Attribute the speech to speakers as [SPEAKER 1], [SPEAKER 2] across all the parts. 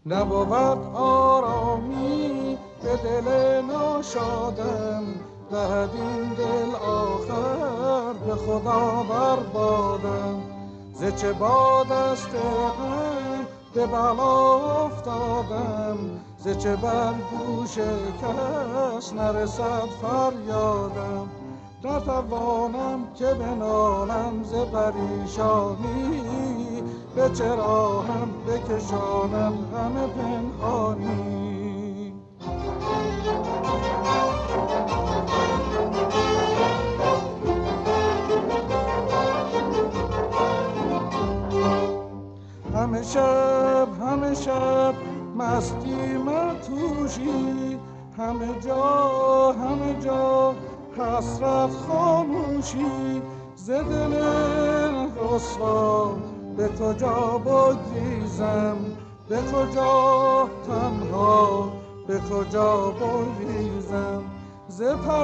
[SPEAKER 1] نبود آرامی به دل ناشادم، دهد این دل آخر به خدا بربادم. ز چه باد است غم به بلا افتادم، ز چه بر گوش کس نرسد فریادم. نتوانم که بنالم ز پریشانی، به چه راهم بکشانم غم پنهانی. همه شب مستی متوشی، همه جا حسرت خاموشی. ز دل رسوا به تو جا بگریزم، به کجا تنها به کجا بگریزم. ز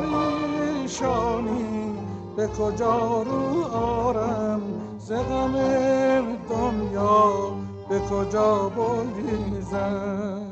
[SPEAKER 1] پریشانی به کجا رو آرم، ز غم دنیا به کجا بگریزم.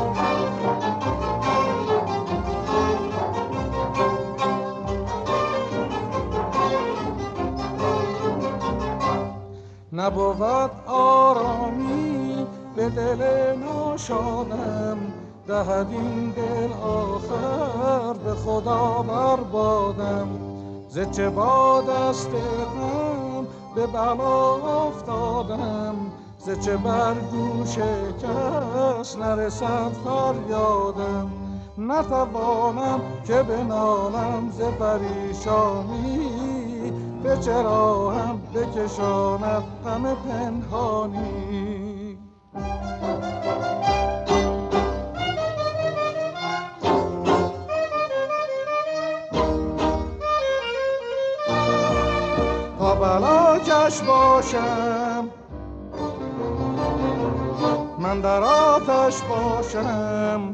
[SPEAKER 1] نبود آرامی به دل ناشادم، دهد این دل آخر به خدا بربادم. ز چه باد است غم به بلا افتادم، ز چه بر گوش کس نرسد فریادم. نتوانم که بنالم ز پریشانی، به چه راهم بکشانم غم پنهانی. تا بلاکش باشم من در آتش باشم،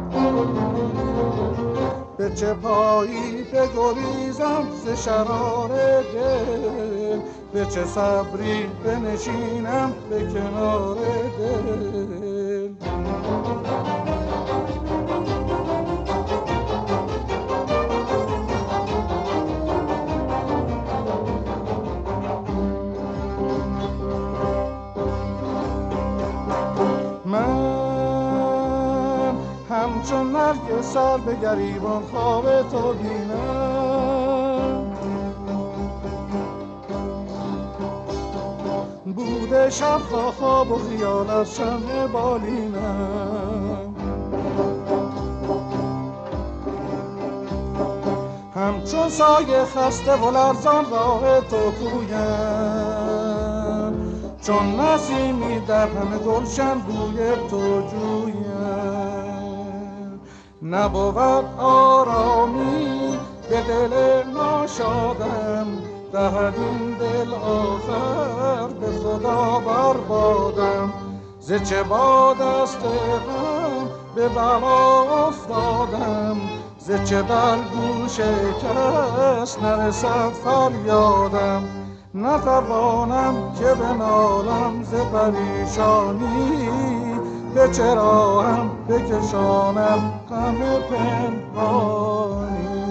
[SPEAKER 1] به چه پایی بگریزم ز شرار دل، به چه صبری بنشینم به کنار دل. همچون نرگس سر به گریبان خواب تو بینم، بوده شب تا خواب و خیال از شمع بالینم. همچون سایه خسته و لرزان راه تو پویم، چون نسیمی در همه گلشن بوی تو جویم. نبود آرامی به دل ناشادم، دهد این دل آخر به خدا بربادم. ز چه باد است غم به بلا افتادم، ز چه بر گوش کس نرسد فریادم. نتوانم که بنالم ز پریشانی، به چه راهم بکشانم غم پنهانی.